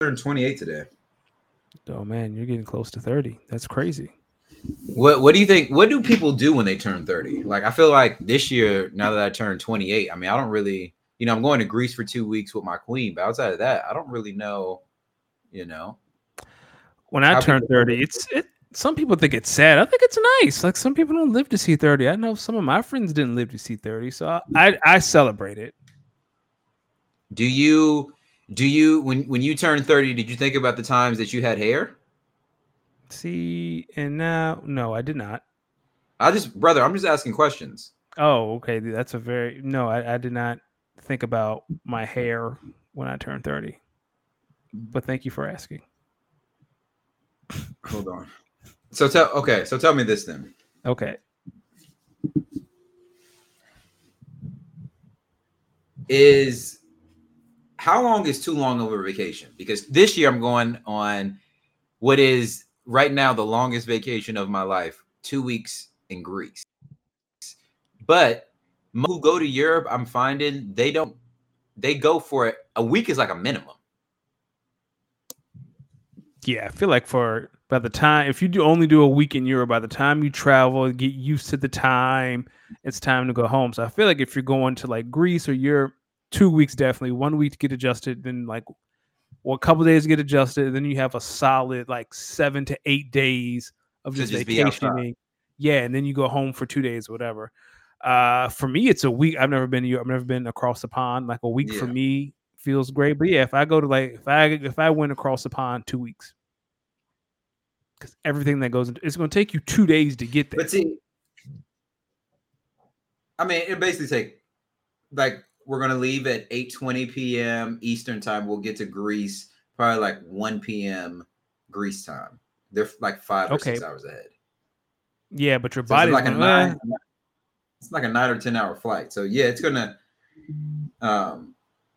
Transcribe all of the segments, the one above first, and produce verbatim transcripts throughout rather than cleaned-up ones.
turned twenty-eight today. Oh man, you're getting close to thirty. That's crazy. What What do you think? What do people do when they turn thirty? Like, I feel like this year, now that I turned twenty-eight, I mean, I don't really, you know, I'm going to Greece for two weeks with my queen, but outside of that, I don't really know, you know. When I turned thirty, it's it. Some people think it's sad. I think it's nice. Like, some people don't live to see thirty. I know some of my friends didn't live to see thirty, so I I, I celebrate it. Do you do you when when you turned thirty? Did you think about the times that you had hair? See, and now, no, I did not. I just, brother, I'm just asking questions. Oh, okay. That's a very no. I, I did not think about my hair when I turned thirty. But thank you for asking. Hold on. So tell okay. So tell me this then. Okay. Is how long is too long of a vacation? Because this year I'm going on what is right now the longest vacation of my life, two weeks in Greece. But who go to Europe, I'm finding they don't, they go for it. A week is like a minimum. Yeah, I feel like for by the time, if you do only do a week in Europe, by the time you travel, get used to the time, it's time to go home. So I feel like if you're going to like Greece or Europe, two weeks definitely, one week to get adjusted, then like well, a couple days to get adjusted, then you have a solid like seven to eight days of just, just vacationing. Yeah, and then you go home for two days, or whatever. Uh, for me, it's a week. I've never been to Europe. I've never been across the pond. Like a week yeah. for me feels great. But yeah, if I go to like if I if I went across the pond, two weeks. Because everything that goes into it's going to take you two days to get there. But see, I mean, it basically take like we're going to leave at eight twenty p.m. Eastern time. We'll get to Greece probably like one p.m. Greece time. They're like five or okay. six hours ahead. Yeah, but your so body's like a nine. It's like a nine or ten hour flight. So yeah, it's gonna, um,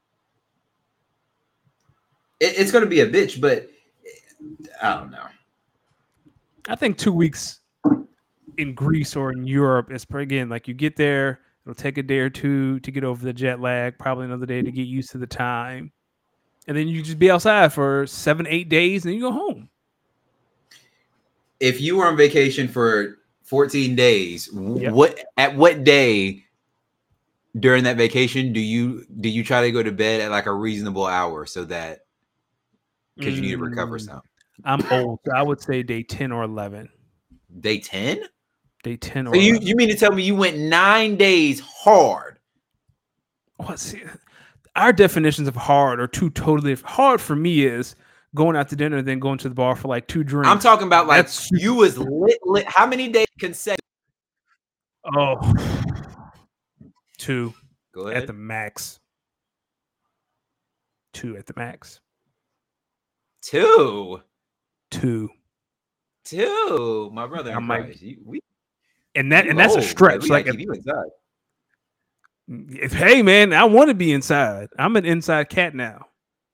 it, it's gonna be a bitch. But I don't know. I think two weeks in Greece or in Europe is again like you get there. It'll take a day or two to get over the jet lag. Probably another day to get used to the time, and then you just be outside for seven, eight days, and then you go home. If you were on vacation for fourteen days, yep. what at what day during that vacation do you do you try to go to bed at like a reasonable hour so that because mm. you need to recover some? I'm old, so I would say day ten or eleven. Day ten? Day ten or so you, you mean to tell me you went nine days hard? What? See, our definitions of hard are two totally hard. For me is going out to dinner and then going to the bar for like two drinks. I'm talking about like That's, you was lit, lit. How many days consecutive? Oh, two Go ahead. At the max. Two at the max. Two. Two. Two. My brother and Christ. You, we, and that and that's old, a stretch. Like if, if hey man, I want to be inside. I'm an inside cat now.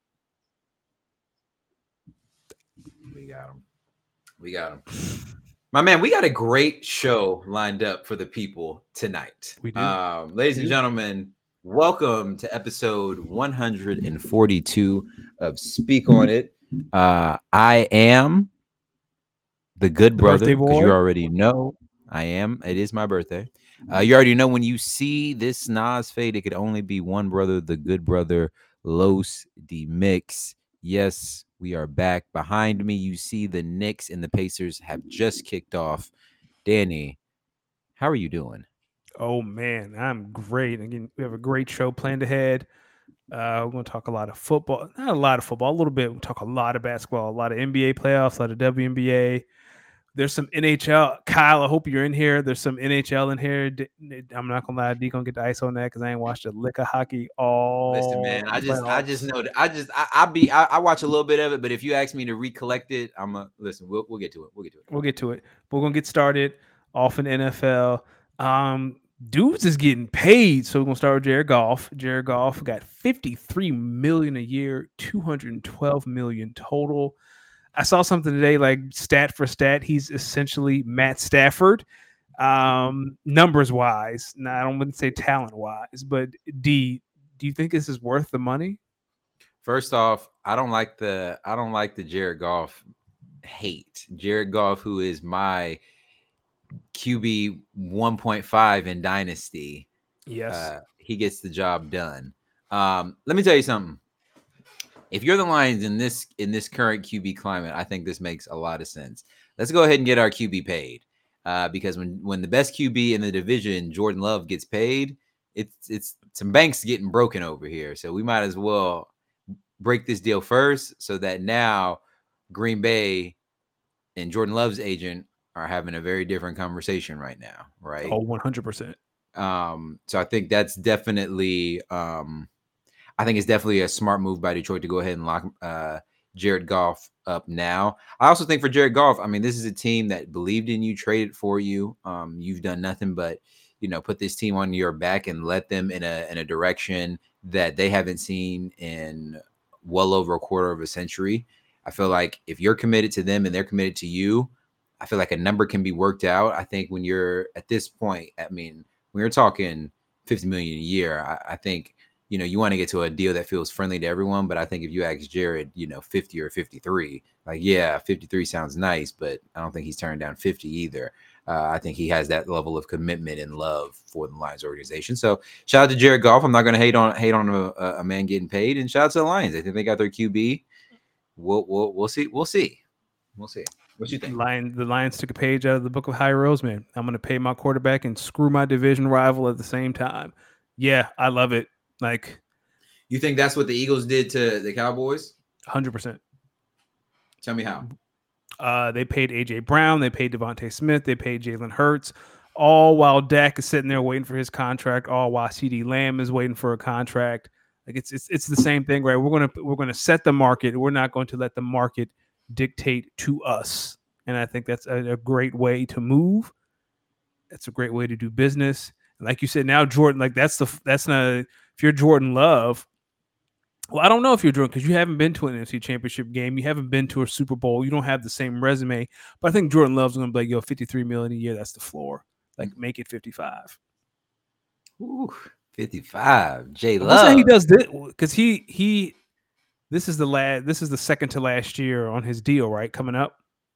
We got him. We got him. My man, we got a great show lined up for the people tonight. We do. Um, ladies and gentlemen, welcome to episode one hundred forty-two of Speak On It. Uh, I am the good the brother, because you already know I am. It is my birthday. Uh, you already know when you see this Nas fade, it could only be one brother, the good brother, Los D Mix. Yes, we are back. Behind me, you see the Knicks and the Pacers have just kicked off. Danny, how are you doing? Oh, man, I'm great. Again, we have a great show planned ahead. Uh, we're going to talk a lot of football. Not a lot of football, a little bit. We'll talk a lot of basketball, a lot of N B A playoffs, a lot of W N B A. There's some N H L. Kyle, I hope you're in here. There's some N H L in here. I'm not gonna lie, D gonna get the ice on that because I ain't watched a lick of hockey all. Listen, man, I just, I just know that I just, I, I be, I, I watch a little bit of it, but if you ask me to recollect it, I'm a listen. We'll, we'll get to it. We'll get to it. We'll get to it. But we're gonna get started off in the N F L. Um, dudes is getting paid, so we're gonna start with Jared Goff. Jared Goff got fifty-three million a year, two hundred twelve million total. I saw something today, like stat for stat, he's essentially Matt Stafford, um, numbers wise. Now, I don't want to say talent wise, but D, do you think this is worth the money? First off, I don't like the I don't like the Jared Goff hate. Jared Goff, who is my Q B one point five in Dynasty. Yes. Uh, he gets the job done. Um, let me tell you something. If you're the Lions in this in this current Q B climate, I think this makes a lot of sense. Let's go ahead and get our Q B paid. Uh, because when, when the best Q B in the division, Jordan Love, gets paid, it's it's some banks getting broken over here. So we might as well break this deal first so that now Green Bay and Jordan Love's agent are having a very different conversation right now, right? Oh, one hundred percent. Um, so I think that's definitely um, I think it's definitely a smart move by Detroit to go ahead and lock uh, Jared Goff up now. I also think for Jared Goff, I mean, this is a team that believed in you, traded for you. Um, you've done nothing but, you know, put this team on your back and let them in a in a direction that they haven't seen in well over a quarter of a century. I feel like if you're committed to them and they're committed to you, I feel like a number can be worked out. I think when you're at this point, I mean, when you're talking fifty million a year, I, I think, you know, you want to get to a deal that feels friendly to everyone. But I think if you ask Jared, you know, fifty or fifty-three, like, yeah, fifty-three sounds nice, but I don't think he's turned down fifty either. Uh, I think he has that level of commitment and love for the Lions organization. So shout out to Jared Goff. I'm not going to hate on hate on a, a man getting paid, and shout out to the Lions. I think they got their Q B. We'll we'll we'll see. We'll see. We'll see. What you think? Lions, the Lions took a page out of the book of High Roseman. I'm going to pay my quarterback and screw my division rival at the same time. Yeah, I love it. Like, you think that's what the Eagles did to the Cowboys? one hundred percent. Tell me how. Uh, they paid A J Brown. They paid Devontae Smith. They paid Jalen Hurts, all while Dak is sitting there waiting for his contract. All while CeeDee Lamb is waiting for a contract. Like it's it's it's the same thing, right? We're gonna we're gonna set the market. We're not going to let the market dictate to us. And I think that's a, a great way to move. That's a great way to do business. And like you said, now Jordan, like that's the that's not if you're Jordan Love. Well, I don't know if you're Jordan because you haven't been to an N F C Championship game. You haven't been to a Super Bowl. You don't have the same resume. But I think Jordan Love's going to be like, yo, fifty-three million a year. That's the floor. Like, make it fifty-five. Ooh, fifty-five. J Love. I'm saying he does this because he he. This is the last. This is the second to last year on his deal, right? Coming up.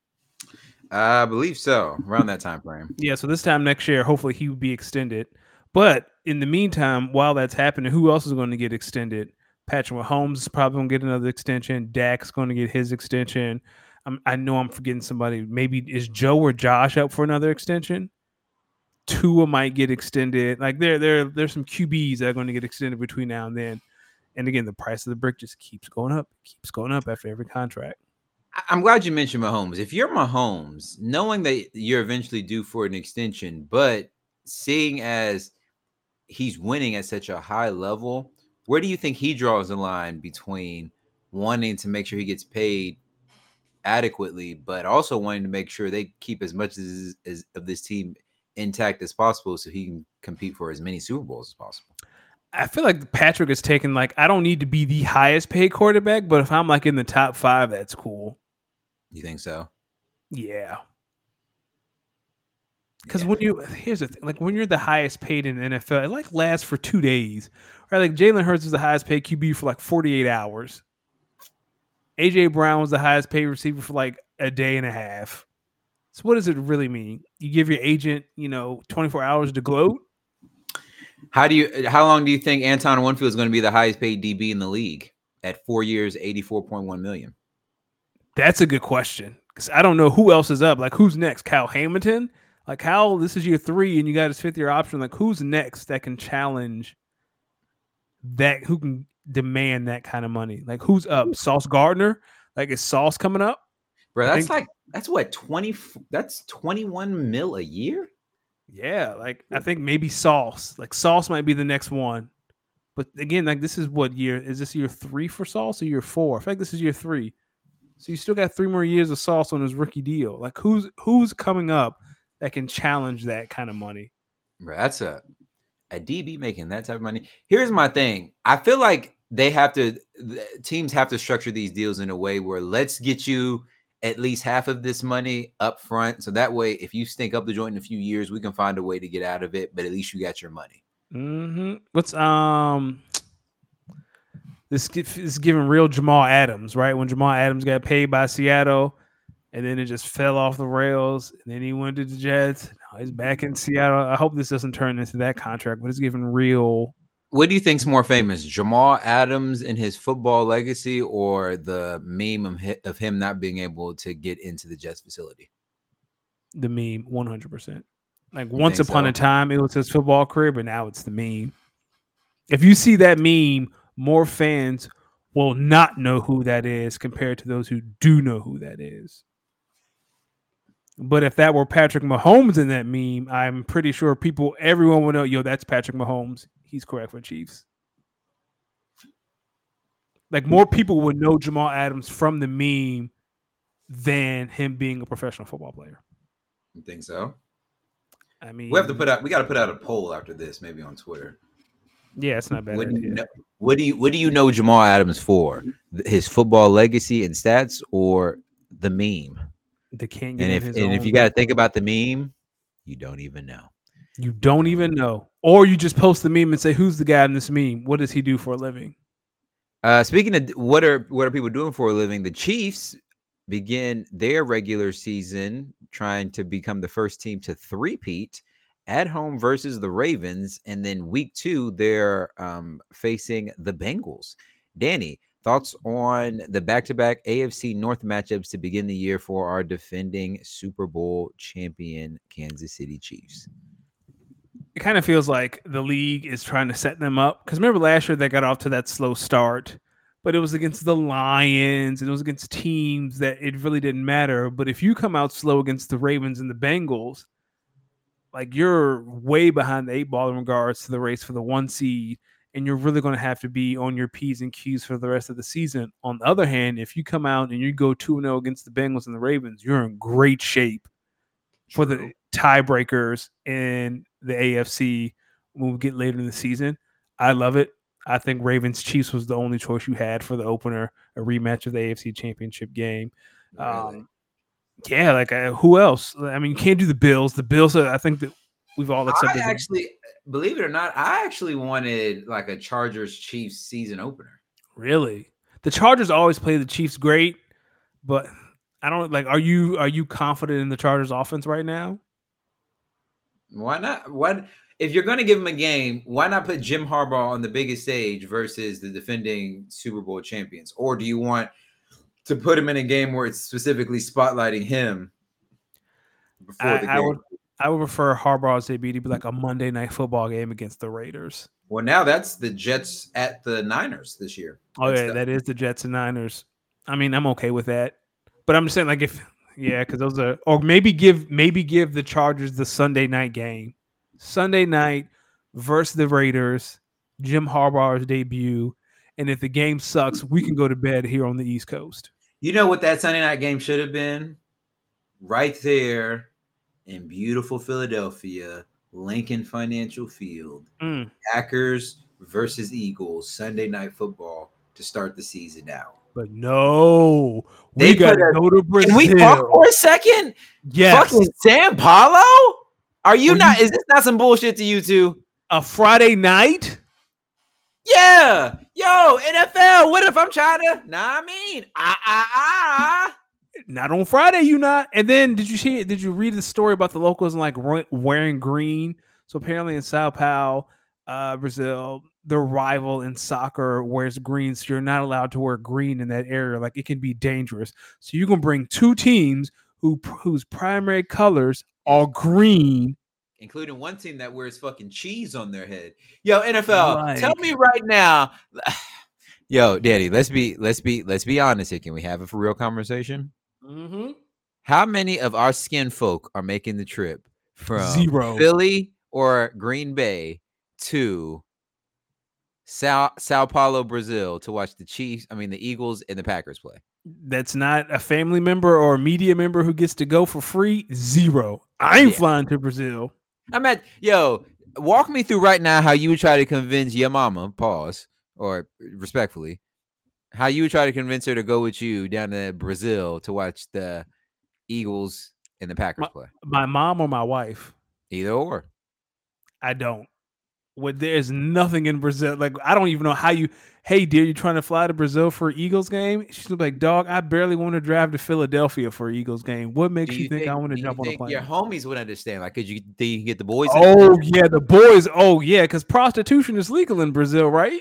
I believe so. Around that time frame. Yeah. So this time next year, hopefully he will be extended. But in the meantime, while that's happening, who else is going to get extended? Patrick Mahomes is probably going to get another extension. Dak's going to get his extension. I'm, I know I'm forgetting somebody. Maybe is Joe or Josh up for another extension? Tua might get extended. Like there, there, there's some Q Bs that are going to get extended between now and then. And again, the price of the brick just keeps going up, keeps going up after every contract. I'm glad you mentioned Mahomes. If you're Mahomes, knowing that you're eventually due for an extension, but seeing as he's winning at such a high level, where do you think he draws the line between wanting to make sure he gets paid adequately, but also wanting to make sure they keep as much as, as of this team intact as possible so he can compete for as many Super Bowls as possible? I feel like Patrick is taking like, I don't need to be the highest paid quarterback, but if I'm like in the top five, that's cool. You think so? Yeah. Because yeah. when you here's the thing, like when you're the highest paid in the N F L, it like lasts for two days. Right? Like Jalen Hurts is the highest paid Q B for like forty-eight hours. A J Brown was the highest paid receiver for like a day and a half. So what does it really mean? You give your agent, you know, twenty-four hours to gloat? How do you how long do you think Anton Winfield is going to be the highest paid D B in the league at four years, eighty-four point one million? That's a good question. Because I don't know who else is up. Like who's next? Kyle Hamilton? Like, Kyle, this is year three, and you got his fifth year option. Like, who's next that can challenge that? Who can demand that kind of money? Like, who's up? Sauce Gardner? Like, is Sauce coming up? Bro, that's think, like that's what twenty. That's twenty-one mil a year. Yeah, like I think maybe Sauce. Like Sauce might be the next one. But again, like this is what year? Is this year three for Sauce or year four? I feel like this is year three. So you still got three more years of Sauce on his rookie deal. Like, who's who's coming up that can challenge that kind of money? Bro, that's a a D B making that type of money. Here's my thing. I feel like they have to teams have to structure these deals in a way where let's get you at least half of this money up front. So that way, if you stink up the joint in a few years, we can find a way to get out of it, but at least you got your money. Mm-hmm. What's um This is giving real Jamal Adams, right? When Jamal Adams got paid by Seattle, and then it just fell off the rails, and then he went to the Jets. Now he's back in Seattle. I hope this doesn't turn into that contract, but it's giving real. What do you think's more famous, Jamal Adams and his football legacy, or the meme of him, of him not being able to get into the Jets facility? The meme, one hundred percent. Like you once upon so? a time, it was his football career, but now it's the meme. If you see that meme, more fans will not know who that is compared to those who do know who that is. But if that were Patrick Mahomes in that meme, I'm pretty sure people, everyone would know, yo, that's Patrick Mahomes. He's correct for Chiefs. Like more people would know Jamal Adams from the meme than him being a professional football player. You think so? I mean, we have to put out. We got to put out a poll after this, maybe on Twitter. Yeah, it's not bad. What do you know, what do you What do you know Jamal Adams for? His football legacy and stats, or the meme? The can't and if and if you got to think about the meme, you don't even know. You don't even know, or you just post the meme and say, "Who's the guy in this meme? What does he do for a living?" Uh, speaking of what are what are people doing for a living? The Chiefs begin their regular season trying to become the first team to three-peat at home versus the Ravens, and then week two they're um, facing the Bengals. Danny, thoughts on the back-to-back A F C North matchups to begin the year for our defending Super Bowl champion Kansas City Chiefs? It kind of feels like the league is trying to set them up. Because remember last year they got off to that slow start, but it was against the Lions and it was against teams that it really didn't matter. But if you come out slow against the Ravens and the Bengals, like you're way behind the eight ball in regards to the race for the one seed, and you're really going to have to be on your P's and Q's for the rest of the season. On the other hand, if you come out and you go two and oh against the Bengals and the Ravens, you're in great shape for the tiebreakers in the A F C when we get later in the season. I love it. I think Ravens Chiefs was the only choice you had for the opener, a rematch of the A F C Championship game. Really? Um, yeah, like uh, who else? I mean, you can't do the Bills. The Bills, are, I think that we've all accepted. I actually, believe it or not, I actually wanted like a Chargers Chiefs season opener. Really? The Chargers always play the Chiefs great, but I don't like. Are you are you confident in the Chargers offense right now? Why not? What if you're going to give them a game? Why not put Jim Harbaugh on the biggest stage versus the defending Super Bowl champions? Or do you want to put him in a game where it's specifically spotlighting him before I, the game? I would, I would prefer Harbaugh's debut to be like a Monday Night Football game against the Raiders. Well, now that's the Jets at the Niners this year. Oh that's yeah, the- that is the Jets and Niners. I mean, I'm okay with that, but I'm just saying, like, if yeah, because those are, or maybe give maybe give the Chargers the Sunday night game, Sunday night versus the Raiders, Jim Harbaugh's debut, and if the game sucks, we can go to bed here on the East Coast. You know what that Sunday night game should have been? Right there in beautiful Philadelphia, Lincoln Financial Field. Mm. Packers versus Eagles, Sunday night football to start the season out. But no, we They got to put a- go to Brazil. Can we talk for a second? Yes. Fucking San Paulo? Are you Are not? you- Is this not some bullshit to you two? A Friday night? Yeah. Yo, N F L. What if I'm trying to? Nah, I mean, ah, ah, ah. Not on Friday, you not. And then did you see? Did you read the story about the locals and like ro- wearing green? So apparently in Sao Paulo, uh, Brazil, the rival in soccer wears green. So you're not allowed to wear green in that area. Like it can be dangerous. So you can bring two teams who whose primary colors are green, Including one team that wears fucking cheese on their head. Yo, N F L, Like- tell me right now. Yo, Daddy, let's be let's be let's be honest here. Can we have a for real conversation? Mm-hmm. How many of our skin folk are making the trip from Zero. Philly or Green Bay to Sao Sao Paulo, Brazil, to watch the Chiefs? I mean, the Eagles and the Packers play. That's not a family member or a media member who gets to go for free. Zero. I ain't Yeah. flying to Brazil. I'm at yo. Walk me through right now how you would try to convince your mama. Pause or respectfully, how you would try to convince her to go with you down to Brazil to watch the Eagles and the Packers play. My mom or my wife? Either or. I don't. When there's nothing in Brazil. Like, I don't even know how you, hey, dear, you trying to fly to Brazil for an Eagles game? She's like, dog, I barely want to drive to Philadelphia for an Eagles game. What makes you, you think, think I want to jump on a plane? Your homies would understand. Like, could you, do you get the boys? Oh, yeah, the boys. Oh, yeah, because prostitution is legal in Brazil, right?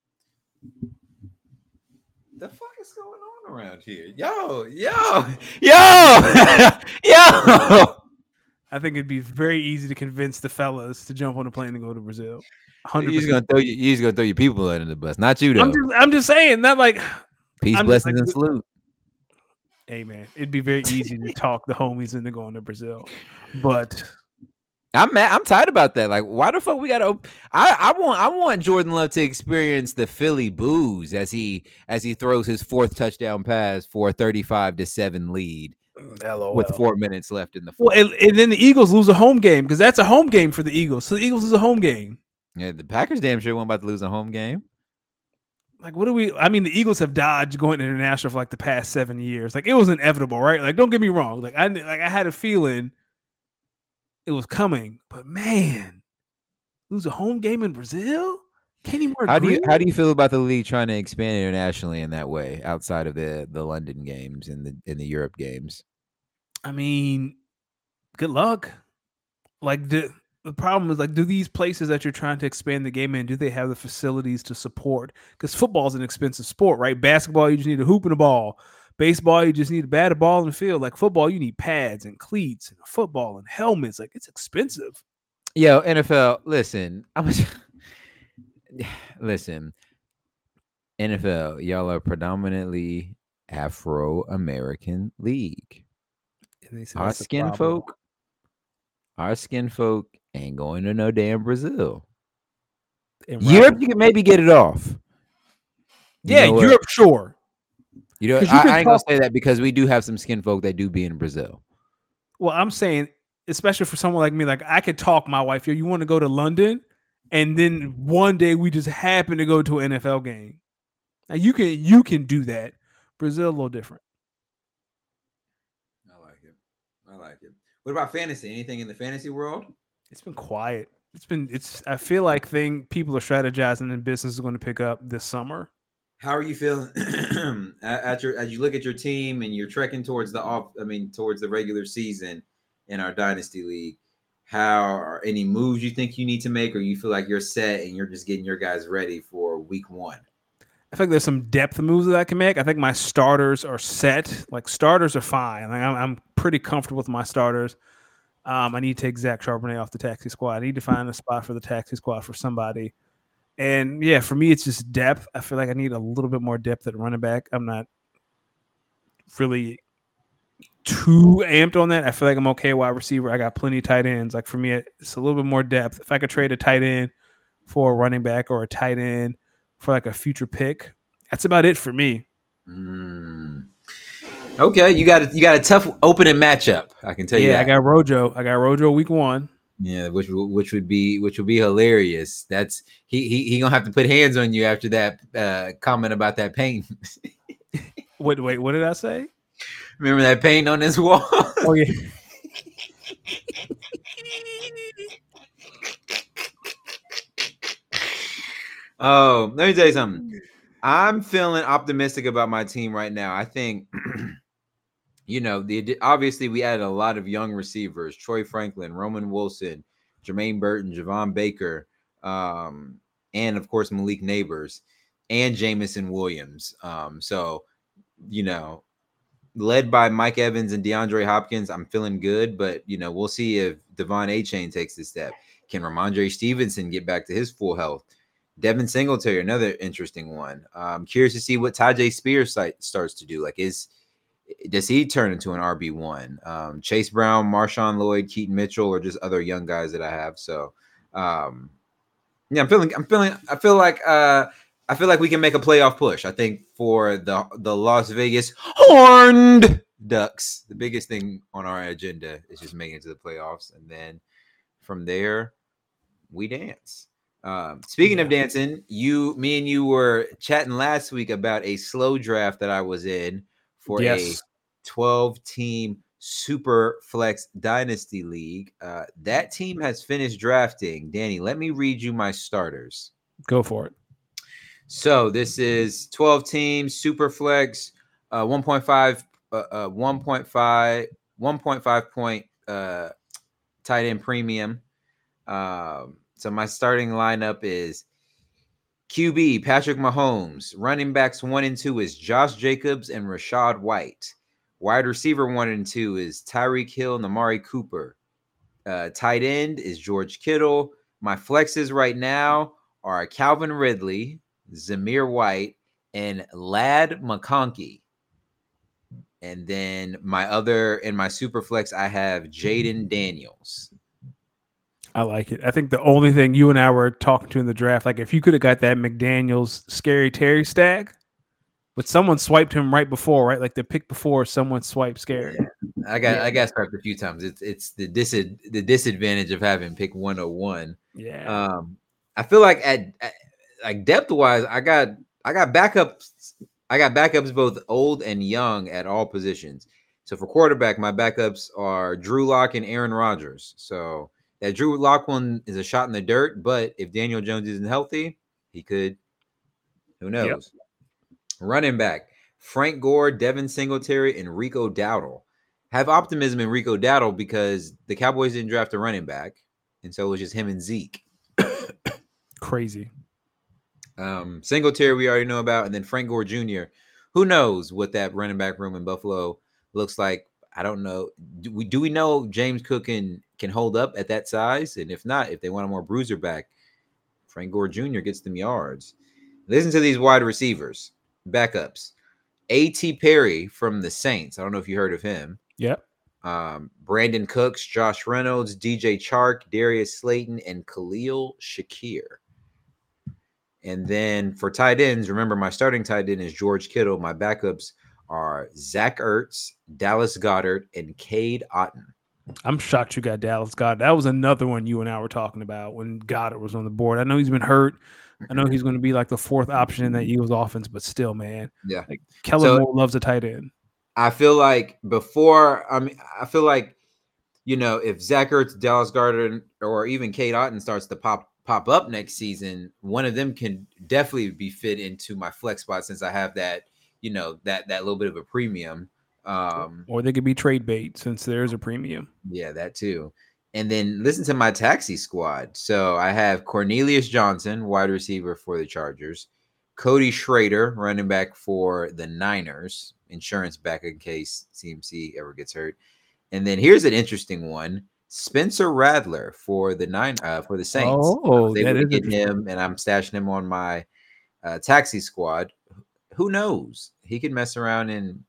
The fuck is going on around here? Yo, yo, yo, yo. I think it'd be very easy to convince the fellas to jump on a plane and go to Brazil. one hundred percent. He's gonna throw you. He's gonna throw your people under the bus, not you though. I'm just, I'm just saying, not like peace, I'm blessings, like, and salute. Hey man, it'd be very easy to talk the homies into going to Brazil, but I'm mad. I'm tired about that. Like, why the fuck we gotta? I I want I want Jordan Love to experience the Philly booze as he as he throws his fourth touchdown pass for a thirty-five to seven lead. L O L. With four minutes left in the fourth. Well, and, and then the Eagles lose a home game because that's a home game for the Eagles. So the Eagles lose a home game. Yeah, the Packers damn sure weren't about to lose a home game. Like, what do we? I mean, the Eagles have dodged going international for like the past seven years. Like, it was inevitable, right? Like, don't get me wrong. Like, I like I had a feeling it was coming, but man, lose a home game in Brazil. Kenny Moore. How do you how do you feel about the league trying to expand internationally in that way, outside of the the London games and the in the Europe games? I mean, good luck. Like the the problem is, like, do these places that you're trying to expand the game in, do they have the facilities to support? Because football is an expensive sport, right? Basketball, you just need a hoop and a ball. Baseball, you just need a bat, a ball, and a field. Like football, you need pads and cleats and football and helmets. Like, it's expensive. Yo, N F L, listen, I'm. Listen, N F L, y'all are predominantly Afro-American league. Our skin folk, our skin folk ain't going to no damn Brazil. Europe, you can maybe get it off. You yeah, Europe, sure. You know, I, you I ain't gonna say that because we do have some skin folk that do be in Brazil. Well, I'm saying, especially for someone like me, like I could talk my wife, yo, you want to go to London? And then one day we just happen to go to an N F L game. Now you can you can do that. Brazil a little different. I like it. I like it. What about fantasy? Anything in the fantasy world? It's been quiet. It's been it's I feel like thing people are strategizing and business is going to pick up this summer. How are you feeling at your as you look at your team and you're trekking towards the off I mean towards the regular season in our dynasty league? How are any moves you think you need to make, or you feel like you're set and you're just getting your guys ready for week one? I think there's some depth moves that I can make. I think my starters are set. Like starters are fine. Like I'm, I'm pretty comfortable with my starters. Um, I need to take Zach Charbonnet off the taxi squad. I need to find a spot for the taxi squad for somebody. And yeah, for me, it's just depth. I feel like I need a little bit more depth at running back. I'm not really too amped on that. I feel like I'm okay wide receiver. I got plenty of tight ends. Like for me, it's a little bit more depth. If I could trade a tight end for a running back or a tight end for like a future pick, that's about it for me. Mm. Okay, you got a, you got a tough opening matchup. I can tell yeah, you. Yeah, I got Rojo. I got Rojo week one. Yeah, which which would be which would be hilarious. That's he he he gonna have to put hands on you after that uh, comment about that paint. wait, wait, what did I say? Remember that paint on this wall? Oh yeah. Oh, let me tell you something. I'm feeling optimistic about my team right now. I think, you know, the obviously we added a lot of young receivers: Troy Franklin, Roman Wilson, Jermaine Burton, Javon Baker, um, and of course Malik Neighbors and Jamison Williams. Um, so, you know. Led by Mike Evans and DeAndre Hopkins, I'm feeling good, but you know we'll see if Devon Achane takes this step. Can Ramondre Stevenson get back to his full health? Devin Singletary, another interesting one. I'm curious to see what Tyjae Spears starts to do. Like, is does he turn into an R B one? Um, Chase Brown, Marshawn Lloyd, Keaton Mitchell, or just other young guys that I have. So, um, yeah, I'm feeling. I'm feeling. I feel like. Uh, I feel like we can make a playoff push. I think for the the Las Vegas Horned Ducks, the biggest thing on our agenda is just making it to the playoffs, and then from there, we dance. Um, speaking yeah. of dancing, you, me, and you were chatting last week about a slow draft that I was in for yes. a twelve team Super Flex Dynasty League. Uh, that team has finished drafting. Danny, let me read you my starters. Go for it. So this is twelve teams, Super Flex, uh, one point five, uh, uh, one point five, one point five point uh, tight end premium. Um, so my starting lineup is Q B, Patrick Mahomes. Running backs one and two is Josh Jacobs and Rachaad White. Wide receiver one and two is Tyreek Hill and Amari Cooper. Uh, tight end is George Kittle. My flexes right now are Calvin Ridley, Zamir White, and Ladd McConkey. And then my other, in my super flex, I have Jaden Daniels. I like it. I think the only thing you and I were talking to in the draft, like if you could have got that McDaniels Scary Terry stack, but someone swiped him right before, right? Like the pick before someone swiped Scary. Yeah. I got yeah. I got swiped a few times. It's it's the dis the disadvantage of having pick one oh one. Yeah. Um, I feel like at, at like depth wise, I got I got backups. I got backups both old and young at all positions. So for quarterback, my backups are Drew Lock and Aaron Rodgers. So that Drew Lock one is a shot in the dirt, but if Daniel Jones isn't healthy, he could. Who knows? Yep. Running back, Frank Gore, Devin Singletary, and Rico Dowdle. Have optimism in Rico Dowdle because the Cowboys didn't draft a running back, and so it was just him and Zeke. Crazy. Um, Singletary we already know about, and then Frank Gore Junior Who knows what that running back room in Buffalo looks like? I don't know. Do we do we know James Cook can can hold up at that size? And if not, if they want a more bruiser back, Frank Gore Junior gets them yards. Listen to these wide receivers. Backups. A T Perry from the Saints. I don't know if you heard of him. Yep. Um, Brandon Cooks, Josh Reynolds, D J Chark, Darius Slayton, and Khalil Shakir. And then for tight ends, remember my starting tight end is George Kittle. My backups are Zach Ertz, Dallas Goedert, and Cade Otton. I'm shocked you got Dallas Goedert. That was another one you and I were talking about when Goddard was on the board. I know he's been hurt. I know he's going to be like the fourth option in that Eagles offense, but still, man. Yeah. Like Kellen so, Moore loves a tight end. I feel like before, I mean, I feel like, you know, if Zach Ertz, Dallas Goedert, or even Cade Otton starts to pop pop up next season, one of them can definitely be fit into my flex spot since I have that, you know, that that little bit of a premium. Um, or they could be trade bait since there's a premium. Yeah, that too. And then listen to my taxi squad. So I have Cornelius Johnson, wide receiver for the Chargers, Cody Schrader, running back for the Niners, insurance back in case C M C ever gets hurt. And then here's an interesting one. Spencer Radler for the nine uh, for the Saints. Oh, they would get him, and I'm stashing him on my uh, taxi squad. Who knows? He could mess around and.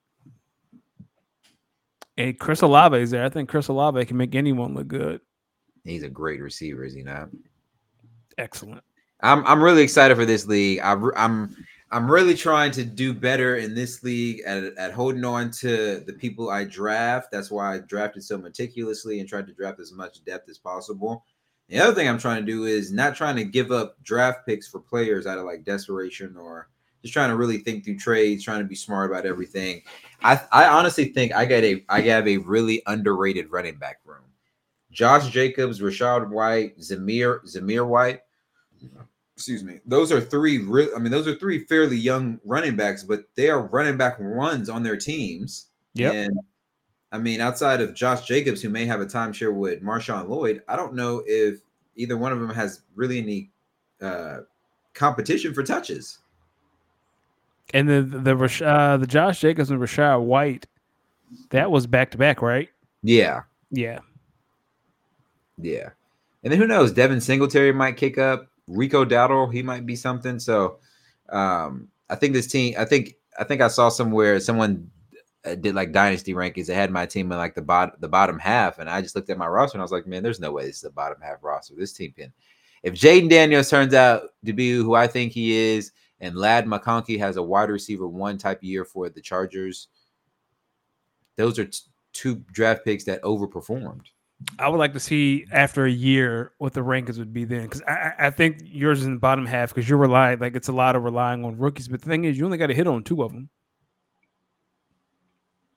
Hey, Chris Olave is there. I think Chris Olave can make anyone look good. He's a great receiver, is he not? Excellent. I'm I'm really excited for this league. I, I'm I'm really trying to do better in this league at, at holding on to the people I draft. That's why I drafted so meticulously and tried to draft as much depth as possible. The other thing I'm trying to do is not trying to give up draft picks for players out of like desperation or just trying to really think through trades, trying to be smart about everything. I I honestly think I got a I have a really underrated running back room. Josh Jacobs, Rachaad White, Zamir Zamir White. Excuse me. Those are three real. I mean, those are three fairly young running backs, but they are running back ones on their teams. Yeah. And I mean, outside of Josh Jacobs, who may have a timeshare with Marshawn Lloyd, I don't know if either one of them has really any uh, competition for touches. And the the uh, the Josh Jacobs and Rachaad White, that was back to back, right? Yeah. Yeah. Yeah. And then who knows? Devin Singletary might kick up. Rico Dowdle, he might be something. So um, I think this team, I think I think I saw somewhere someone did like dynasty rankings. They had my team in like the bottom the bottom half, and I just looked at my roster and I was like, man, there's no way this is the bottom half roster. This team can. If Jaden Daniels turns out to be who I think he is, and Ladd McConkey has a wide receiver one type of year for the Chargers, those are t- two draft picks that overperformed. I would like to see after a year what the rankings would be then, because I, I think yours is in the bottom half because you're relying like it's a lot of relying on rookies. But the thing is, you only got to hit on two of them.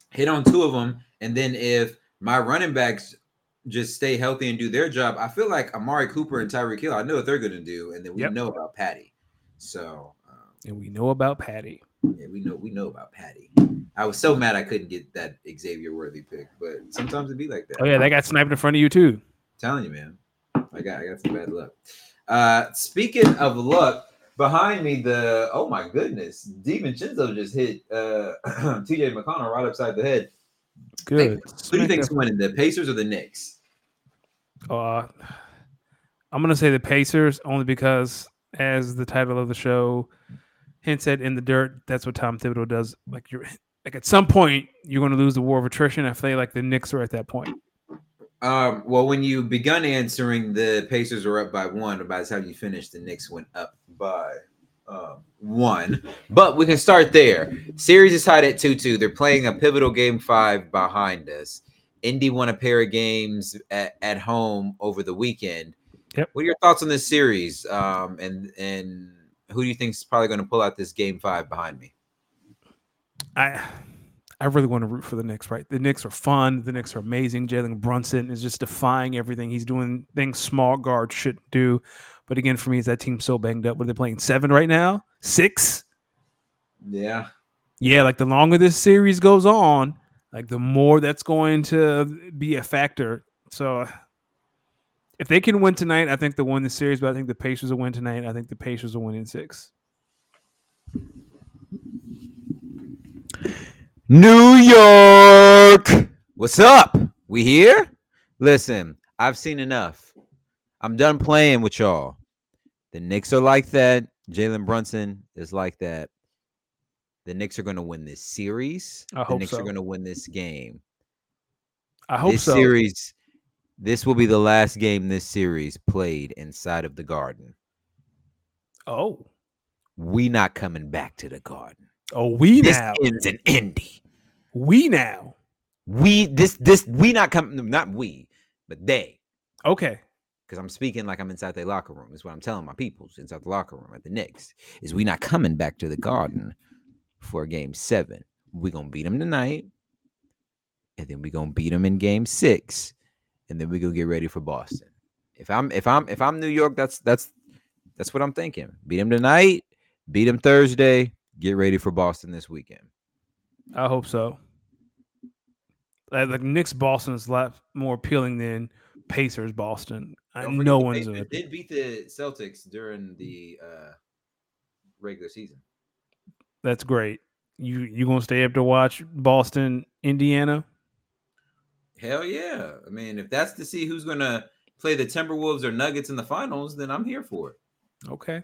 hit on two of them, and then if my running backs just stay healthy and do their job, I feel like Amari Cooper and Tyreek Hill, I know what they're going to do, and then we yep. know about Patty. So, um, and we know about Patty. Yeah, we know we know about Patty. I was so mad I couldn't get that Xavier Worthy pick, but sometimes it be like that. Oh yeah, they got sniped in front of you too. I'm telling you, man, I got I got some bad luck. Uh, speaking of luck. Behind me, the oh my goodness, DiVincenzo just hit uh, T J McConnell right upside the head. Good. Like, who do you think's winning, the Pacers or the Knicks? Uh, I'm gonna say the Pacers only because, as the title of the show hints at, in the dirt, that's what Tom Thibodeau does. Like you're like at some point you're going to lose the war of attrition. I feel like the Knicks are at that point. Um, well, when you begun answering, the Pacers were up by one. But by the time you finished, the Knicks went up by uh, one. But we can start there. Series is tied at two two. They're playing a pivotal game five behind us. Indy won a pair of games at, at home over the weekend. Yep. What are your thoughts on this series? Um, and and who do you think is probably going to pull out this game five behind me? I. I really want to root for the Knicks, right? The Knicks are fun. The Knicks are amazing. Jalen Brunson is just defying everything. He's doing things small guards shouldn't do. But again, for me, is that team so banged up? What are they playing? Seven right now? Six? Yeah. Yeah, like the longer this series goes on, like the more that's going to be a factor. So if they can win tonight, I think they'll win the series. But I think the Pacers will win tonight. I think the Pacers will win in six. New York, what's up? We here? Listen, I've seen enough. I'm done playing with y'all. The Knicks are like that. Jalen Brunson is like that. The Knicks are going to win this series. I hope the Knicks so. are going to win this game. I hope this so. Series, this will be the last game this series played inside of the Garden. Oh. We not coming back to the Garden. Oh, we this now. ends in Indy. We now. We this this we not coming. Not we, but they. Okay. Because I'm speaking like I'm inside their locker room. Is what I'm telling my peoples inside the locker room at the Knicks. Is we not coming back to the Garden for game seven. We gonna beat them tonight, and then we gonna beat them in game six, and then we gonna get ready for Boston. If I'm if I'm if I'm New York, that's that's that's what I'm thinking. Beat them tonight. Beat them Thursday. Get ready for Boston this weekend. I hope so. Like, like Knicks Boston is a lot more appealing than Pacers Boston. I, no one's they did beat the Celtics during the uh, regular season. That's great. You you gonna stay up to watch Boston, Indiana? Hell yeah! I mean, if that's to see who's gonna play the Timberwolves or Nuggets in the finals, then I'm here for it. Okay.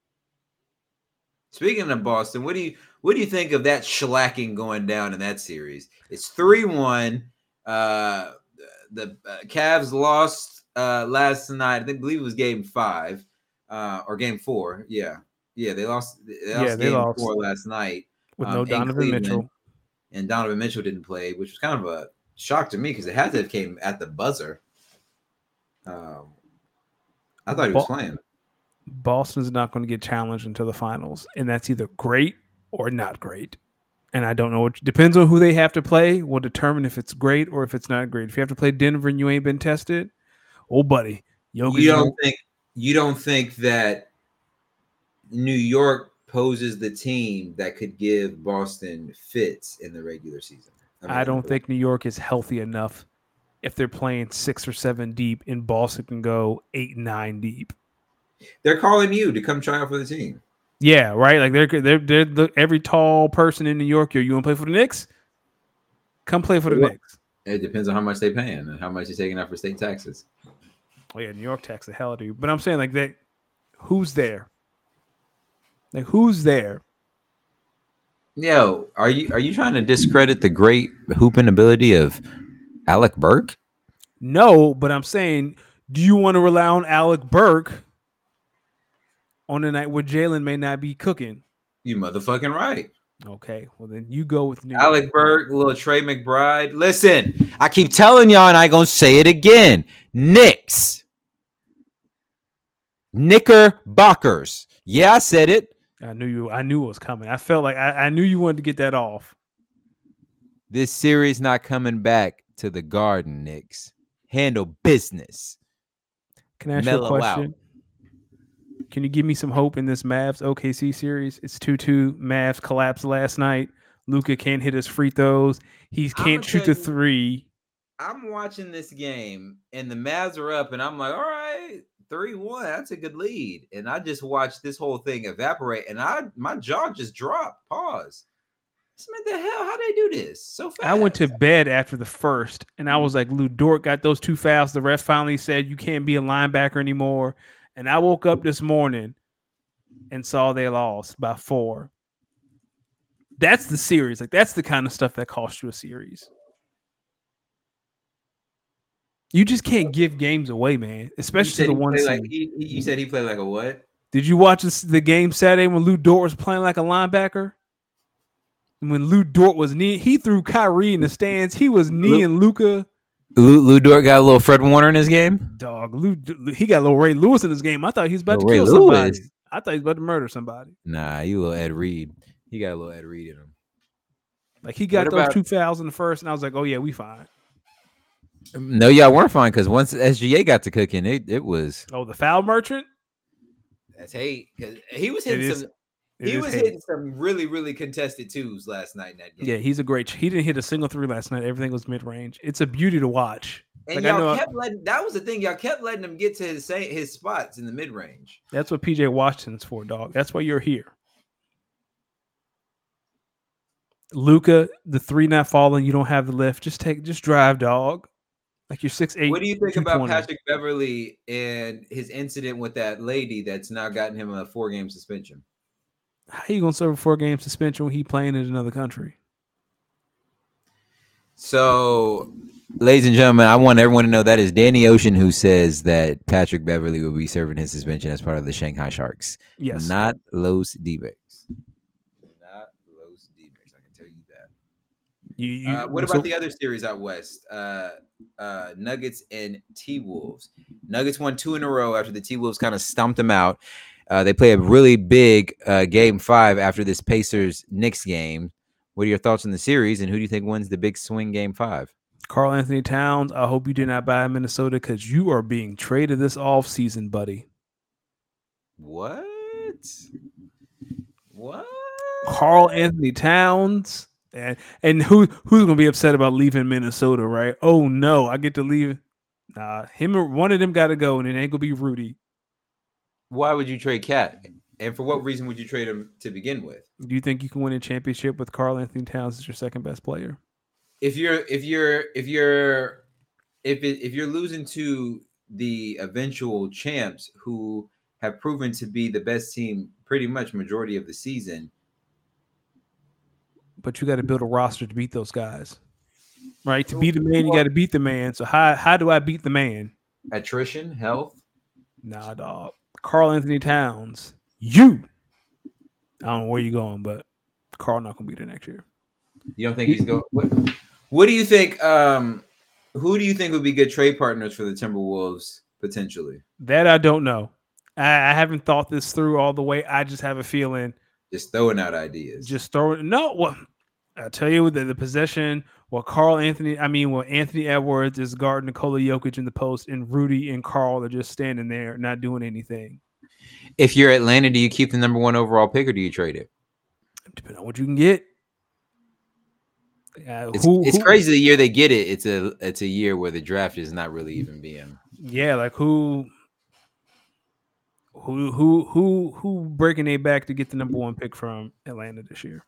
Speaking of Boston, what do you what do you think of that shellacking going down in that series? It's three one. Uh, the uh, Cavs lost uh, last night. I think believe it was game five uh, or game four. Yeah, yeah, they lost. They lost yeah, they game lost four last night with um, no Donovan Mitchell. And Donovan Mitchell didn't play, which was kind of a shock to me because it had to have came at the buzzer. Um, I thought he was playing. Boston's not going to get challenged until the finals, and that's either great or not great. And I don't know. It depends on who they have to play will determine if it's great or if it's not great. If you have to play Denver and you ain't been tested, oh, buddy. Jokic you don't think you don't think that New York poses the team that could give Boston fits in the regular season? I, mean, I don't think New York is healthy enough if they're playing six or seven deep, and Boston can go eight, nine deep. They're calling you to come try out for the team. Yeah, right. Like they're they're they're the, every tall person in New York. You want to play for the Knicks? Come play for the well, Knicks. It depends on how much they're paying and how much you're taking out for state taxes. Oh yeah, New York tax the hell out of you. But I'm saying like that. Who's there? Like who's there? Yo, are you are you trying to discredit the great hooping ability of Alec Burke? No, but I'm saying, do you want to rely on Alec Burke on a night where Jalen may not be cooking? You motherfucking right. Okay, well then you go with New Alec York. Burke, little Trey McBride. Listen, I keep telling y'all, and I ain't gonna say it again. Knicks, Knickerbockers. Yeah, I said it. I knew you. I knew it was coming. I felt like I, I knew you wanted to get that off. This series not coming back to the Garden, Knicks. Handle business. Can I ask Mellow you a question? Out. Can you give me some hope in this Mavs O K C series? It's two two. Mavs collapsed last night. Luka can't hit his free throws. He can't shoot the three. I'm watching this game, and the Mavs are up, and I'm like, all right, three one. That's a good lead. And I just watched this whole thing evaporate, and I my jaw just dropped. Pause. What the hell? How they do this so fast? I went to bed after the first, and I was like, Lou Dort got those two fouls. The ref finally said you can't be a linebacker anymore. And I woke up this morning and saw they lost by four. That's the series. Like, that's the kind of stuff that costs you a series. You just can't give games away, man. Especially the one like, he, You said he played like a what? Did you watch this, the game Saturday when Lou Dort was playing like a linebacker? When Lou Dort was knee, he threw Kyrie in the stands. He was kneeing Luka. Lou, Lou Dort got a little Fred Warner in his game. Dog, Lou, he got a little Ray Lewis in his game. I thought he was about little to kill Ray somebody. Lewis. I thought he was about to murder somebody. Nah, you little Ed Reed. He got a little Ed Reed in him. Like he got what those about, two fouls in the first, and I was like, "Oh yeah, we fine." No, y'all weren't fine because once S G A got to cooking, it it was. Oh, the foul merchant. That's hate because he was hitting some. It he was hate. hitting some really, really contested twos last night in that game. Yeah, he's a great. He didn't hit a single three last night. Everything was mid range. It's a beauty to watch. And like, y'all kept letting. That was the thing. Y'all kept letting him get to his his spots in the mid range. That's what P J Washington's for, dog. That's why you're here. Luka, the three not falling. You don't have the lift. Just take. Just drive, dog. Like you're six eight. What do you think about Patrick Beverley and his incident with that lady that's now gotten him a four game suspension? How you gonna serve a four game suspension when he playing in another country? So, ladies and gentlemen, I want everyone to know that is Danny Ocean who says that Patrick Beverley will be serving his suspension as part of the Shanghai Sharks. Yes, not Los D-backs. Not Los D-backs. I can tell you that. You, you, uh, what about so, the other series out west? Uh, uh, Nuggets and T-Wolves. Nuggets won two in a row after the T-Wolves kind of stomped them out. Uh, they play a really big uh, game five after this Pacers-Knicks game. What are your thoughts on the series, and who do you think wins the big swing game five? Karl Anthony Towns, I hope you did not buy Minnesota because you are being traded this offseason, buddy. What? What? Karl Anthony Towns? And, and who who's going to be upset about leaving Minnesota, right? Oh, no, I get to leave. Nah, him or one of them got to go, and it ain't going to be Rudy. Why would you trade Cat? And for what reason would you trade him to begin with? Do you think you can win a championship with Karl Anthony Towns as your second best player? If you're if you're if you're if it, if you're losing to the eventual champs who have proven to be the best team pretty much majority of the season, but you got to build a roster to beat those guys, right? To beat the man, you got to beat the man. So how how do I beat the man? Attrition, health. Nah, dog. Karl Anthony Towns. You. I don't know where you're going, but Karl not gonna be there next year. You don't think he's going? What, what do you think? Um, who do you think would be good trade partners for the Timberwolves potentially? That I don't know. I, I haven't thought this through all the way. I just have a feeling. Just throwing out ideas. Just throwing. No, well, I tell you the, the possession. Well, Karl Anthony. I mean, well, Anthony Edwards is guarding Nikola Jokic in the post, and Rudy and Karl are just standing there, not doing anything. If you're Atlanta, do you keep the number one overall pick or do you trade it? Depending on what you can get. Uh, it's who, it's who, crazy the year they get it. It's a it's a year where the draft is not really even being. Yeah, like who, who, who, who, who breaking their back to get the number one pick from Atlanta this year?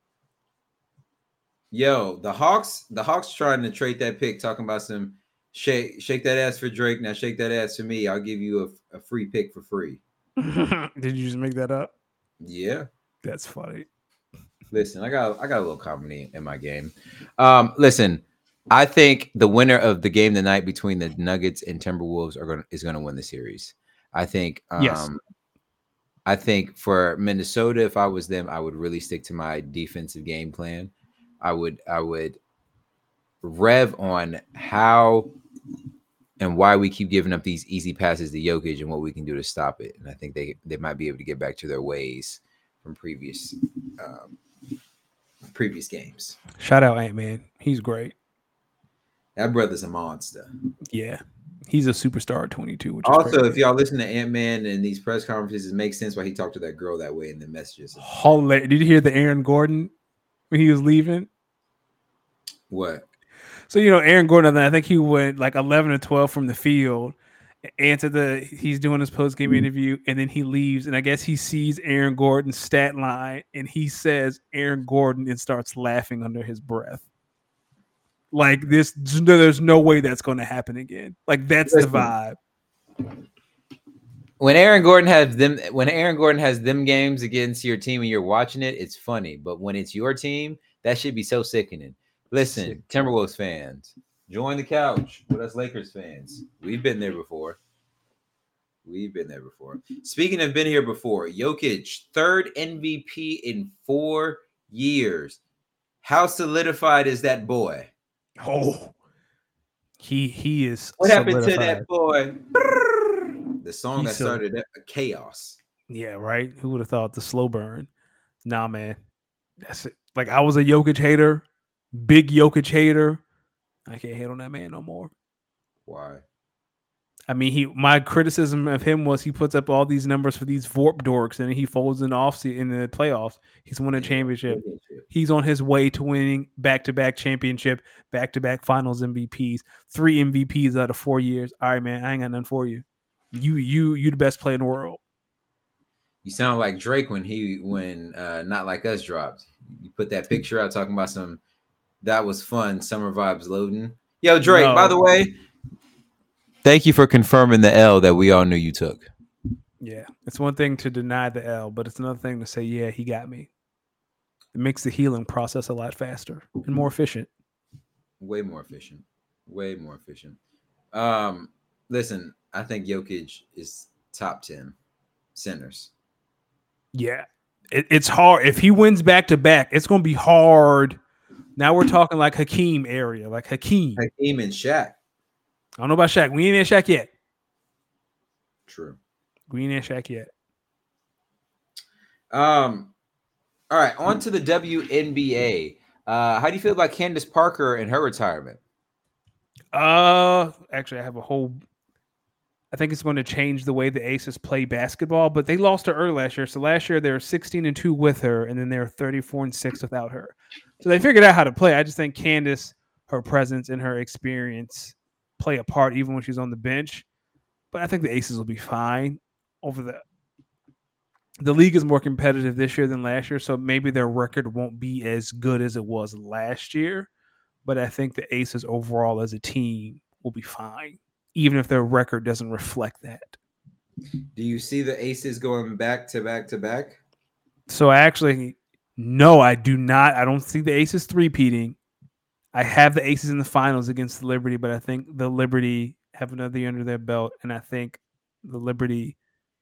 Yo, the Hawks, the Hawks trying to trade that pick, talking about some shake shake that ass for Drake. Now shake that ass for me. I'll give you a, a free pick for free. Did you just make that up? Yeah, that's funny. Listen, I got I got a little comedy in my game. Um, listen, I think the winner of the game tonight between the Nuggets and Timberwolves are going is going to win the series. I think. Um, yes. I think for Minnesota, if I was them, I would really stick to my defensive game plan. I would I would rev on how and why we keep giving up these easy passes to Jokic and what we can do to stop it. And I think they, they might be able to get back to their ways from previous um, previous games. Shout out Ant-Man. He's great. That brother's a monster. Yeah. He's a superstar at twenty-two. Which also, is crazy. If y'all listen to Ant-Man in these press conferences, it makes sense why he talked to that girl that way in the messages. Hilarious. Did you hear the Aaron Gordon when he was leaving? What? So, you know, Aaron Gordon, I think he went like eleven or twelve from the field, answered the, he's doing his post-game mm-hmm. interview, and then he leaves. And I guess he sees Aaron Gordon's stat line, and he says Aaron Gordon and starts laughing under his breath. Like this, there's no way that's going to happen again. Like that's Listen, the vibe. When Aaron Gordon has them, when Aaron Gordon has them games against your team and you're watching it, it's funny. But when it's your team, that should be so sickening. Listen, Sick. Timberwolves fans, join the couch with us Lakers fans. We've been there before. We've been there before. Speaking of been here before, Jokic, third M V P in four years. How solidified is that boy? Oh, he he is. What happened to that boy? The song He's that started so, chaos. Yeah, right. Who would have thought the slow burn? Nah, man. That's it. Like I was a Jokic hater, big Jokic hater. I can't hate on that man no more. Why? I mean, he. My criticism of him was he puts up all these numbers for these Vorp dorks, and he folds in the off in the playoffs. He's won a championship. He's on his way to winning back-to-back championship, back-to-back Finals M V Ps, three M V Ps out of four years. All right, man, I ain't got nothing for you. You, you, you, the best player in the world. You sound like Drake when he when uh, Not Like Us dropped. You put that picture out talking about some. That was fun. Summer vibes loading. Yo, Drake. No. By the way. Thank you for confirming the L that we all knew you took. Yeah, it's one thing to deny the L, but it's another thing to say, yeah, he got me. It makes the healing process a lot faster and more efficient. Way more efficient. Way more efficient. Um, listen, I think Jokic is top ten centers. Yeah, it, it's hard. If he wins back-to-back, it's going to be hard. Now we're talking like Hakeem area, like Hakeem. Hakeem and Shaq. I don't know about Shaq. We ain't at Shaq yet. True. We ain't at Shaq yet. Um. All right, on to the W N B A. Uh, how do you feel about Candace Parker and her retirement? Uh, actually, I have a whole. I think it's going to change the way the Aces play basketball, but they lost her early last year. So last year they were sixteen and two with her, and then they were thirty-four and six without her. So they figured out how to play. I just think Candace, her presence and her experience play a part even when she's on the bench. But I think the Aces will be fine over the the league is more competitive this year than last year, so maybe their record won't be as good as it was last year. But I think the Aces overall as a team will be fine, even if their record doesn't reflect that. Do you see the Aces going back to back to back? So actually, no, I do not. I don't see the Aces three-peating. I have the Aces in the finals against the Liberty, but I think the Liberty have another year under their belt, and I think the Liberty,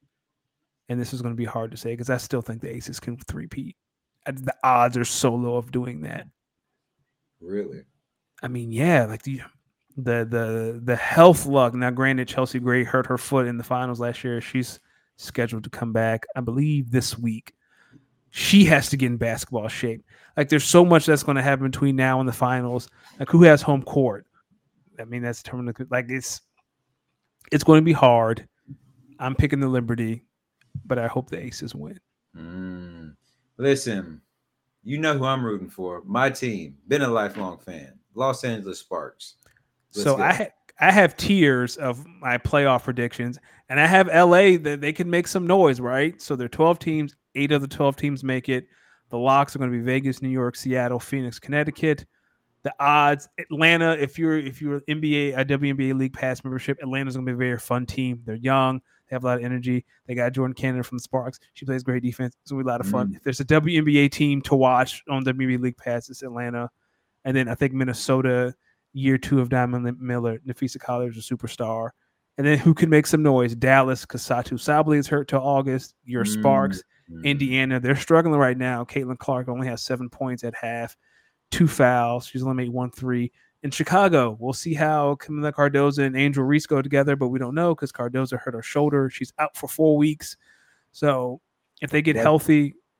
and this is going to be hard to say because I still think the Aces can three-peat. The odds are so low of doing that. Really? I mean, yeah, like the the the the health luck. Now, granted, Chelsea Gray hurt her foot in the finals last year. She's scheduled to come back, I believe, this week. She has to get in basketball shape. Like, there's so much that's going to happen between now and the finals. Like, who has home court? I mean, that's determined. Like, it's it's going to be hard. I'm picking the Liberty, but I hope the Aces win. Mm. Listen, you know who I'm rooting for. My team. Been a lifelong fan. Los Angeles Sparks. Let's so go. I ha- I have tiers of my playoff predictions, and I have L A that they can make some noise, right? So there are twelve teams. Eight of the twelve teams make it. The locks are going to be Vegas, New York, Seattle, Phoenix, Connecticut. The odds, Atlanta, if you're if you're N B A, a W N B A League Pass membership, Atlanta's going to be a very fun team. They're young. They have a lot of energy. They got Jordan Cannon from the Sparks. She plays great defense. It's going to be a lot of fun. Mm. If there's a W N B A team to watch on W N B A League Pass, it's Atlanta. And then I think Minnesota, year two of Diamond Miller, Nafisa Collier is a superstar. And then who can make some noise? Dallas, because Satu Sabally is hurt till August. Your mm. Sparks. Mm-hmm. Indiana, they're struggling right now. Caitlin Clark only has seven points at half, two fouls. She's only made one three. In Chicago, we'll see how Camila Cardozo and Angel Reese go together, but we don't know because Cardozo hurt her shoulder. She's out for four weeks. So if they get what, healthy.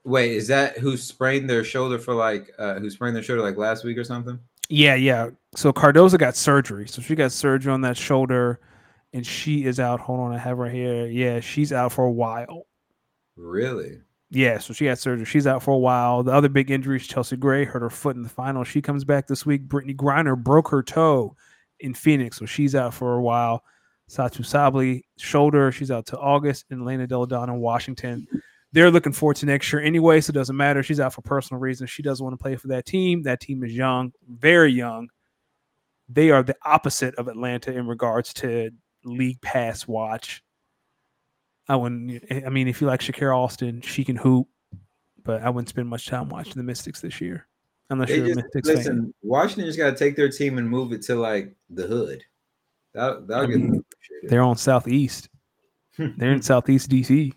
Wait, is that who sprained their shoulder for like uh, who sprained their shoulder like last week or something? Yeah, yeah. So Cardoza got surgery. So she got surgery on that shoulder, and she is out. Hold on, I have her here. Yeah, she's out for a while. Really? Yeah, so she had surgery. She's out for a while. The other big injuries, Chelsea Gray hurt her foot in the final. She comes back this week. Brittany Griner broke her toe in Phoenix, so she's out for a while. Satu Sabli, shoulder, she's out to August. And Elena Deladon in Washington. They're looking forward to next year anyway, so it doesn't matter. She's out for personal reasons. She doesn't want to play for that team. That team is young, very young. They are the opposite of Atlanta in regards to league pass watch. I wouldn't. I mean, if you like Shakira Austin, she can hoop, but I wouldn't spend much time watching the Mystics this year, unless they you're just, a Mystics listen, fan. Washington just got to take their team and move it to like the hood. That that'll get mean, they're on Southeast. They're in Southeast D C.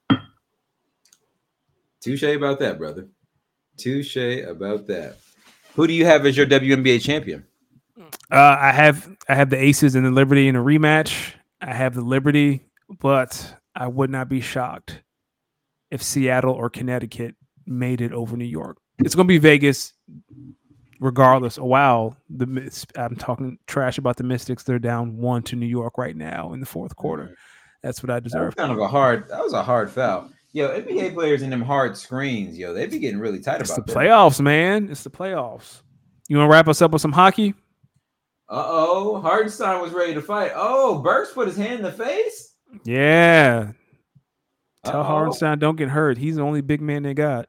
Touche about that, brother. Touche about that. Who do you have as your W N B A champion? Uh, I have I have the Aces and the Liberty in a rematch. I have the Liberty, but I would not be shocked if Seattle or Connecticut made it over New York. It's going to be Vegas regardless. Oh, wow. The, I'm talking trash about the Mystics. They're down one to New York right now in the fourth quarter. That's what I deserve. That was kind of a hard, that was a hard foul. Yo, N B A players in them hard screens, yo, they be getting really tight it's about the that. playoffs, man. It's the playoffs. You want to wrap us up with some hockey? Uh-oh. Hardenstein was ready to fight. Oh, Burks put his hand in the face? Yeah. Tell Uh-oh. Hardenstein don't get hurt. He's the only big man they got.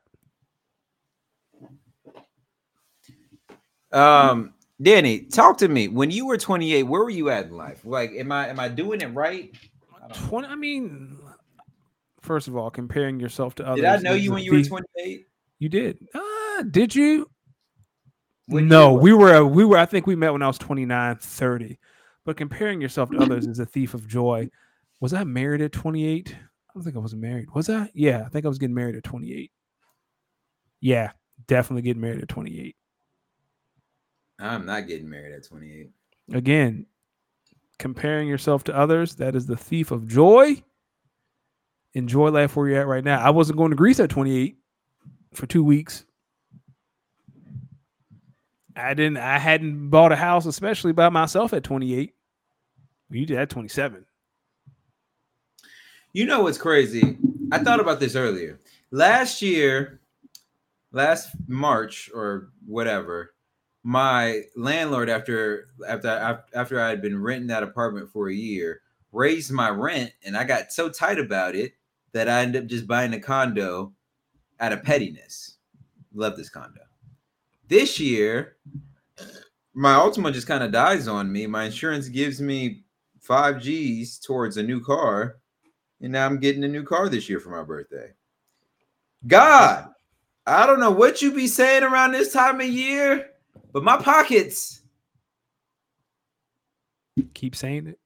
Um, Danny, talk to me. When you were twenty-eight, where were you at in life? Like, am I am I doing it right? I, twenty, I mean, first of all, comparing yourself to others. Did I know you when you were twenty-eight? You did. Uh, did you? When no, we were we were. I think we met when I was twenty-nine, thirty. But comparing yourself to others is a thief of joy. Was I married at twenty-eight? I don't think I was married. Was I? Yeah, I think I was getting married at twenty-eight. Yeah, definitely getting married at twenty-eight. I'm not getting married at twenty-eight. Again, comparing yourself to others, that is the thief of joy. Enjoy life where you're at right now. I wasn't going to Greece at twenty-eight for two weeks. I didn't. I hadn't bought a house, especially by myself at twenty-eight. You did at twenty-seven. You know what's crazy? I thought about this earlier. Last year, last March or whatever, my landlord, after after after I had been renting that apartment for a year, raised my rent, and I got so tight about it that I ended up just buying a condo out of pettiness. Love this condo. This year, my Altima just kind of dies on me. My insurance gives me five G's towards a new car, and now I'm getting a new car this year for my birthday. God, I don't know what you be saying around this time of year, but my pockets. Keep saying it.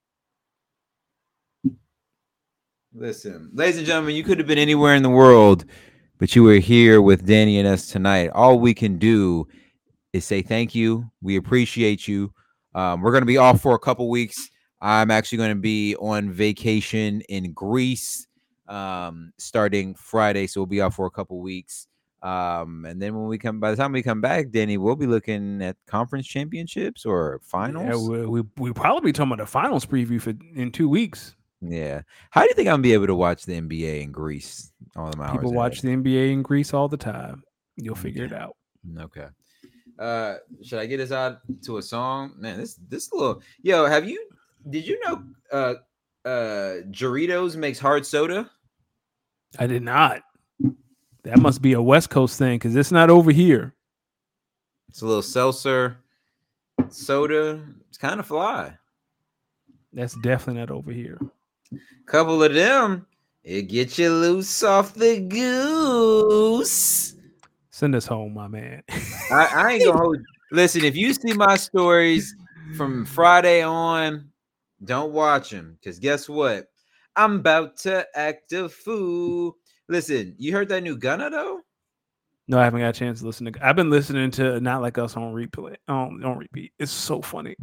Listen, ladies and gentlemen, you could have been anywhere in the world, but you were here with Danny and us tonight. All we can do is say thank you. We appreciate you. Um, we're going to be off for a couple weeks. I'm actually going to be on vacation in Greece um, starting Friday, so we'll be off for a couple weeks. Um, and then when we come, by the time we come back, Danny, we'll be looking at conference championships or finals. Yeah, we we we probably be talking about the finals preview for in two weeks. Yeah. How do you think I'm gonna be able to watch the N B A in Greece all the hours? People watch the N B A in Greece all the time. You'll figure it out. Okay. Uh, should I get us out to a song? Man, this this little yo. Have you? Did you know? Uh, uh, Doritos makes hard soda. I did not. That must be a West Coast thing because it's not over here. It's a little seltzer soda. It's kind of fly. That's definitely not over here. Couple of them, it get you loose off the goose. Send us home, my man. I, I ain't gonna hold you. Listen, if you see my stories from Friday on, don't watch them. Because guess what? I'm about to act a fool. Listen, you heard that new Gunna, though? No, I haven't got a chance to listen to I've been listening to Not Like Us on replay. On, on repeat. It's so funny.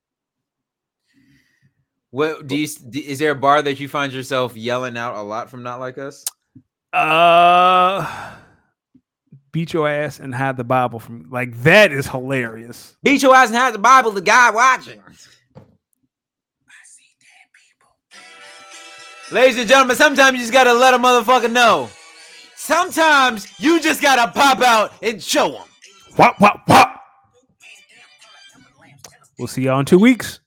What do you is there a bar that you find yourself yelling out a lot from Not Like Us? Uh beat your ass and hide the Bible from like that is hilarious. Beat your ass and hide the Bible. The guy watching. Ladies and gentlemen, sometimes you just gotta let a motherfucker know. Sometimes you just gotta pop out and show them. Wop, wop, wop. We'll see y'all in two weeks.